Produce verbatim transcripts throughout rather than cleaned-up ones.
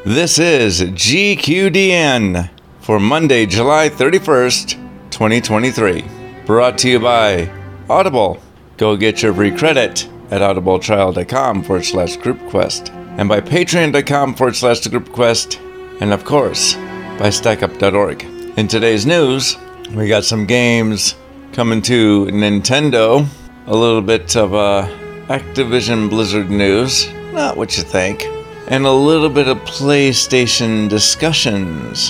This is G Q D N for Monday, July thirty-first, twenty twenty-three. Brought to you by Audible. Go get your free credit at audibletrial.com forward slash groupquest. And by patreon.com forward slash groupquest. And of course, by stackup dot org. In today's news, we got some games coming to Nintendo. A little bit of uh, Activision Blizzard news. Not what you think. And a little bit of PlayStation discussions.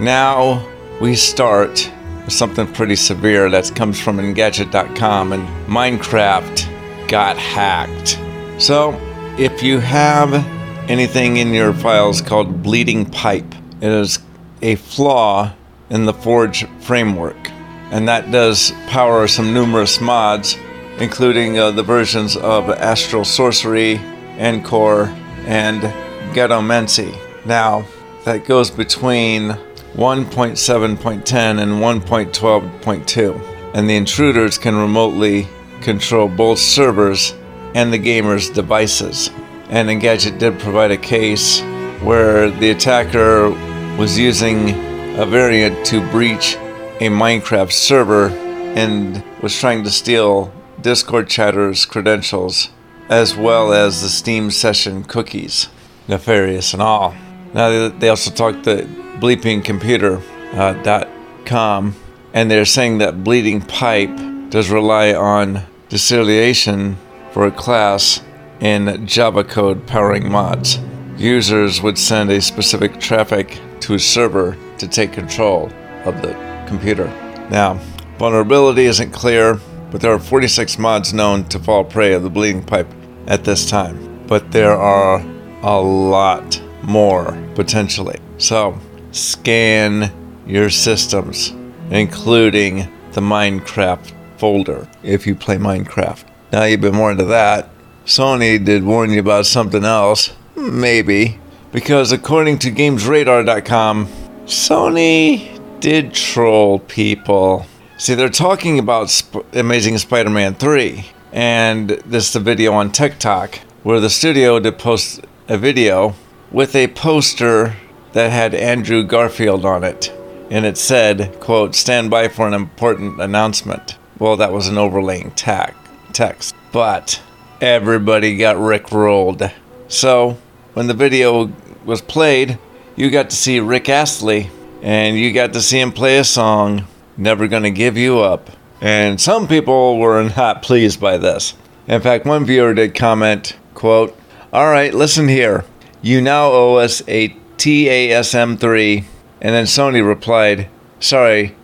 Now we start with something pretty severe that comes from Engadget dot com, and Minecraft got hacked. So if you have anything in your files called Bleeding Pipe, it is a flaw in the Forge framework, and that does power some numerous mods, including uh, the versions of Astral Sorcery, Encore, and Ghettomancy. Now, that goes between one point seven point ten and one point twelve point two, and the intruders can remotely control both servers and the gamer's devices. And Engadget did provide a case where the attacker was using a variant to breach a Minecraft server and was trying to steal Discord chatters' credentials as well as the Steam session cookies. Nefarious and all. Now they also talked to bleeping computer dot com, and they're saying that Bleeding Pipe does rely on deceleration for a class in Java code powering mods. Users would send a specific traffic to a server to take control of the computer. Now, vulnerability isn't clear, but there are forty-six mods known to fall prey of the Bleeding Pipe at this time. But there are a lot more potentially. So scan your systems, including the Minecraft folder if you play Minecraft. Now you've been warned of that. Sony did warn you about something else, maybe, because according to games radar dot com, Sony did troll people. See, they're talking about Sp- Amazing Spider-Man three, and this is the video on TikTok where the studio did post a video with a poster that had Andrew Garfield on it, and it said, quote, "Stand by for an important announcement." Well, that was an overlaying tag text, but everybody got rickrolled. So when the video was played, you got to see Rick Astley, and you got to see him play a song, "Never Gonna Give You Up." And some people were not pleased by this. In fact, one viewer did comment, quote, "All right, listen here. You now owe us a T A S M three. And then Sony replied, "Sorry,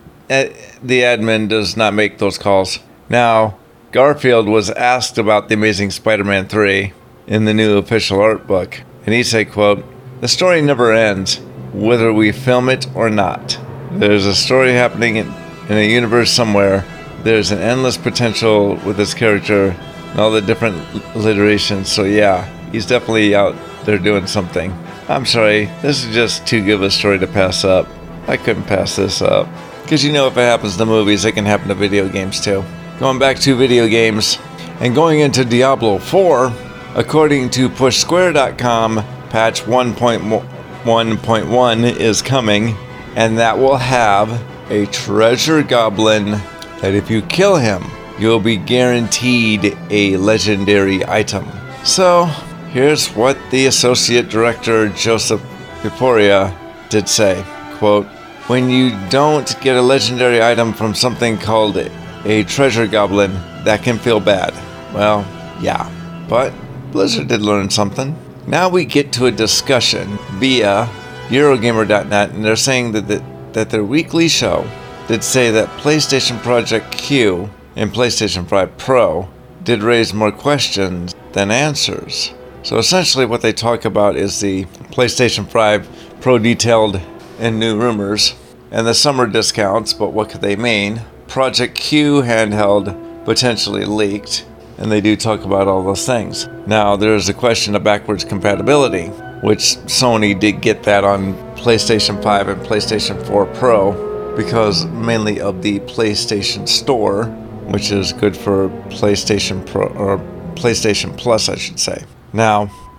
the admin does not make those calls." Now, Garfield was asked about The Amazing Spider-Man three in the new official art book. And he said, quote, "The story never ends, whether we film it or not. There's a story happening in, in a universe somewhere. There's an endless potential with this character and all the different alliterations. So yeah, he's definitely out there doing something. I'm sorry, this is just too good of a story to pass up. I couldn't pass this up. Because you know if it happens to movies, it can happen to video games too." Going back to video games and going into Diablo four, according to push square dot com, patch one point one point one is coming, and that will have a treasure goblin that if you kill him, you'll be guaranteed a legendary item. So here's what the Associate Director Joseph Piporia did say, quote, "When you don't get a legendary item from something called a treasure goblin, that can feel bad." Well, yeah, but Blizzard did learn something. Now we get to a discussion via Eurogamer dot net, and they're saying that, the, that their weekly show did say that PlayStation Project Q and PlayStation five Pro did raise more questions than answers. So essentially what they talk about is the PlayStation five Pro detailed in new rumors and the summer discounts, but what could they mean? Project Q handheld potentially leaked, and they do talk about all those things. Now there's a question of backwards compatibility, which Sony did get that on PlayStation five and PlayStation four Pro because mainly of the PlayStation Store, which is good for PlayStation Pro or PlayStation Plus, I should say. Now,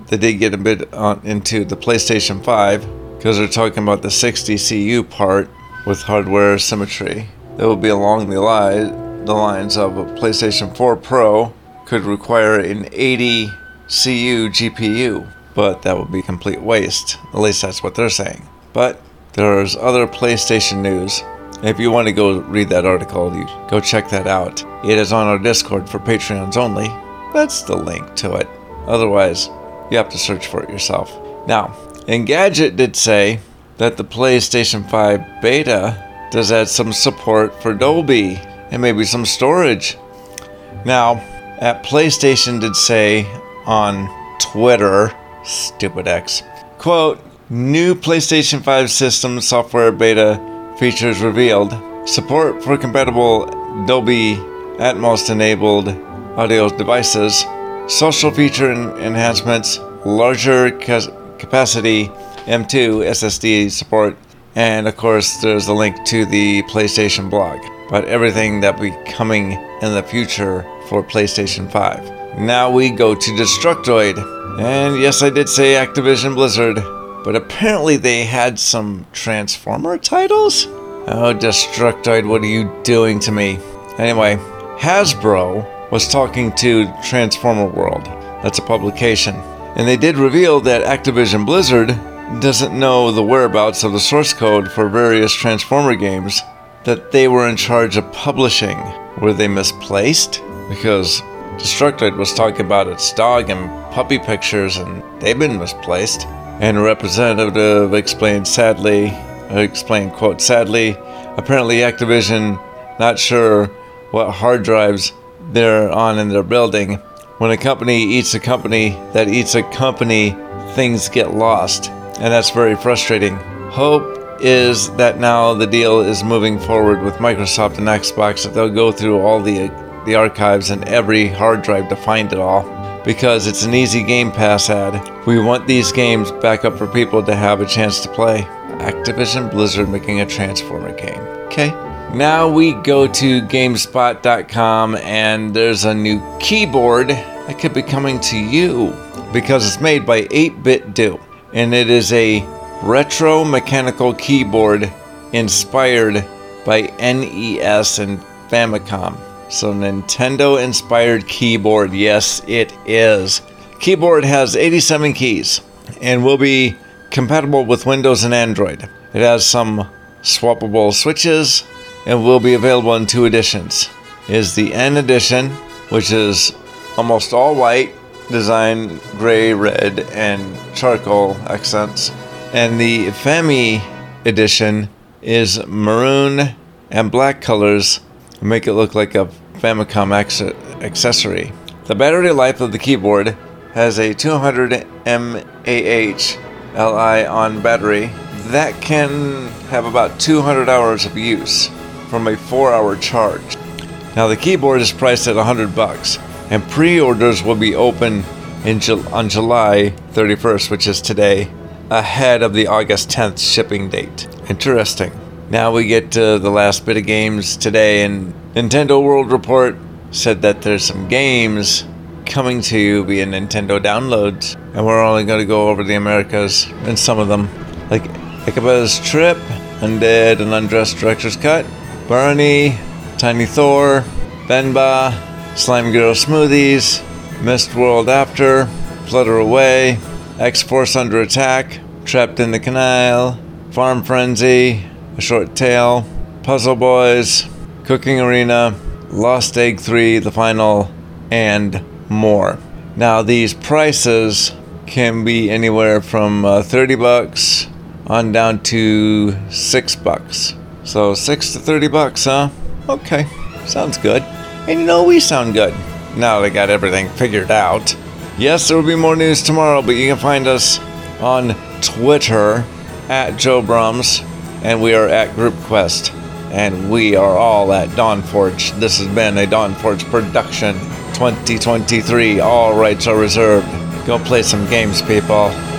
they did get a bit on, into the PlayStation five, because they're talking about the sixty C U part with hardware symmetry. That will be along the, li- the lines of a PlayStation four Pro could require an eighty C U G P U, but that would be complete waste. At least that's what they're saying. But there's other PlayStation news. If you want to go read that article, you go check that out. It is on our Discord for Patreons only. That's the link to it. Otherwise, you have to search for it yourself. Now, Engadget did say that the PlayStation five beta does add some support for Dolby and maybe some storage. Now, at PlayStation did say on Twitter, stupid X, quote, new PlayStation five system software beta features revealed, support for compatible Dolby Atmos enabled audio devices, social feature enhancements, larger ca- capacity M two S S D support, and of course there's a link to the PlayStation blog about everything that will be coming in the future for PlayStation five. Now we go to Destructoid, and yes, I did say Activision Blizzard, but apparently they had some Transformer titles? Oh, Destructoid, what are you doing to me? Anyway, Hasbro was talking to Transformer World. That's a publication. And they did reveal that Activision Blizzard doesn't know the whereabouts of the source code for various Transformer games that they were in charge of publishing. Were they misplaced? Because Destructoid was talking about its dog and puppy pictures, and they've been misplaced. And a representative explained sadly, explained, quote, sadly, apparently Activision not sure what hard drives they're on in their building. When a company eats a company that eats a company, things get lost. And that's very frustrating. Hope is that now the deal is moving forward with Microsoft and Xbox, that they'll go through all the, the archives and every hard drive to find it all. Because it's an easy Game Pass ad. We want these games back up for people to have a chance to play. Activision Blizzard making a Transformer game. Okay. Now we go to GameSpot dot com, and there's a new keyboard that could be coming to you because it's made by eight bit do. And it is a retro mechanical keyboard inspired by N E S and Famicom. So Nintendo inspired keyboard, yes it is. Keyboard has eighty-seven keys and will be compatible with Windows and Android. It has some swappable switches and will be available in two editions. It is the N edition, which is almost all white, design gray, red, and charcoal accents. And the Fami edition is maroon and black colors, make it look like a Famicom ac- accessory. The battery life of the keyboard has a two hundred milliamp hour Li-on battery that can have about two hundred hours of use from a four hour charge. Now the keyboard is priced at one hundred bucks, and pre-orders will be open in Ju- on July thirty-first, which is today, ahead of the August tenth shipping date. Interesting. Now we get to the last bit of games today, and Nintendo World Report said that there's some games coming to you via Nintendo downloads, and we're only going to go over the Americas and some of them, like Ichabod's Trip, Undead and Undressed Director's Cut, Barney, Tiny Thor, Benba, Slime Girl Smoothies, Mist World After, Flutter Away, X-Force Under Attack, Trapped in the Canal, Farm Frenzy, A Short Tale, Puzzle Boys, Cooking Arena, Lost Egg three, The Final, and more. Now these prices can be anywhere from uh, thirty bucks on down to six bucks. So six to thirty bucks, huh? Okay, sounds good. And you know, we sound good. Now they got everything figured out. Yes, there will be more news tomorrow, but you can find us on Twitter at Joe Brums, and we are at Group Quest, and we are all at Dawnforge. This has been a Dawnforge production twenty twenty-three. All rights are reserved. Go play some games, people.